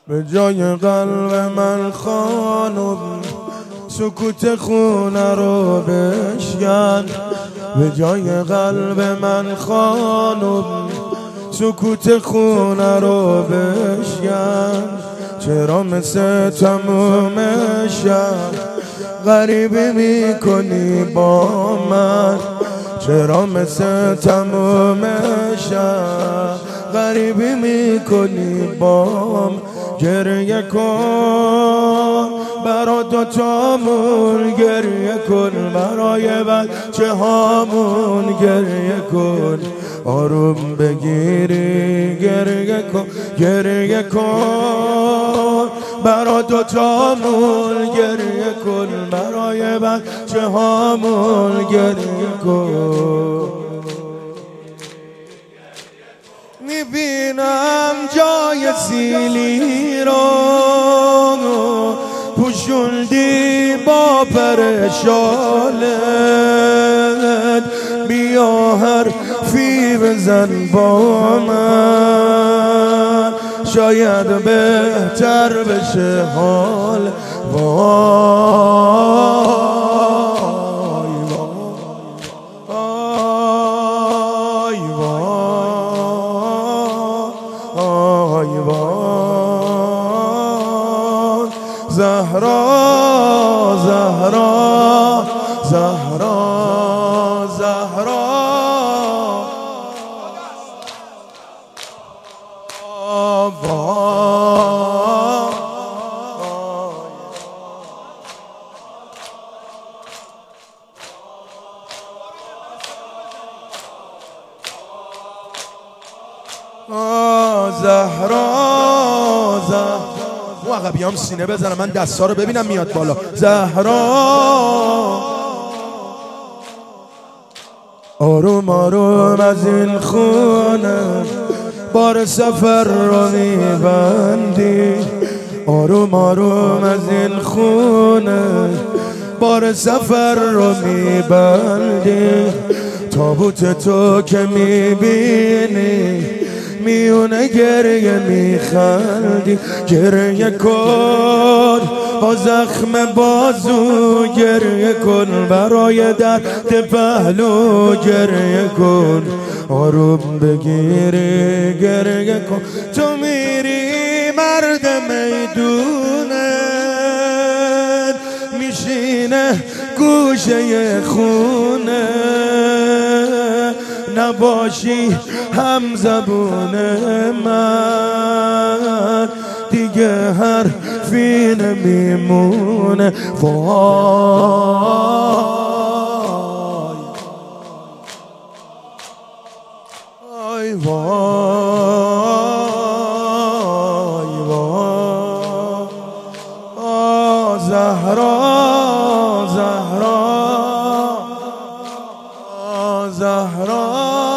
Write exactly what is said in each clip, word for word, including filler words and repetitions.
به جای قلب من خانم سکوت خونه رو بشکن. به جای قلب من خانم سکوت خونه رو بشکن. چرا مثل تموم شب غریبی میکنی با من؟ چرا مثل تموم شب غریبی میکنی با من؟ گریه کن برا دوتامون، گریه کن برای بچه هامون، گریه کن آروم بگیری، گریه کن گریه کن برا دوتامون، گریه کن برای بچه هامون، گریه کن. میبینم جای سیلی رو پوشوندی با پرشالت، بیا حرفی بزن با من، شاید بهتر بشه حال. وای زهرا زهرا زهرا زهرا زهرا زهرا او عقبیام سینه بزنم من دستا رو ببینم میاد بالا. زهرا آروم آروم از این خونه بار سفر رو میبندی، آروم آروم از این خونه بار سفر رو میبندی. تابوت تو که میبینی میونه گریه میخندی، گریه کن با زخم بازو، گریه کن برای درد پهلو، گریه کن آروم بگیری، گریه کن. تو میری مرد میدونه میشینه گوشه خونه، نباشی هم زبون من دیگه حرفی نمیمونه. وای وای وای وای زهرا زهرا زهرا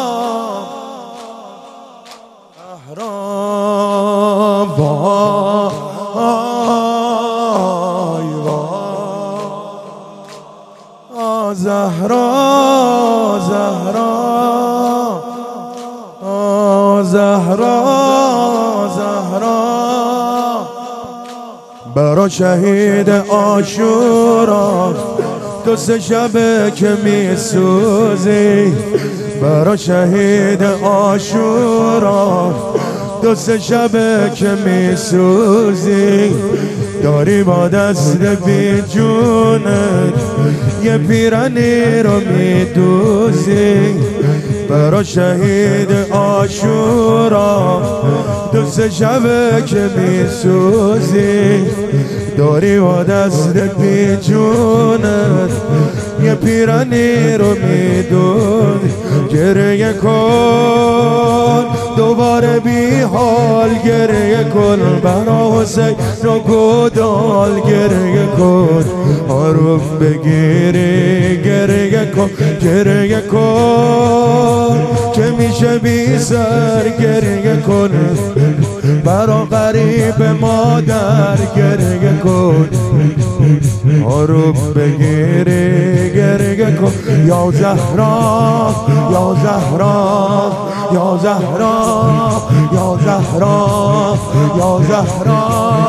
زهرا زهرا زهرا زهرا برا شهید عاشورا دو سه شبه که میسوزی، برا شهید عاشورا دو سه شبه که میسوزی، داری با دست بی جونت یه پیرانی رو میدوزی. برا شهید عاشورا دو سه شبه که میسوزی، داری با دست بی جونت یه پیرانی رو میدوزی. گریه کن دوباره بی حال، گریه کن برا حسین و گودال، گریه کن آروم بگیری، گریه کن گریه کن که میشه بی سر، گریه کن برا غریب مادر، گریه کن آروم بگیری، گریه کن. یا زهرا یا زهرا یا زهرا یا زهرا یا زهرا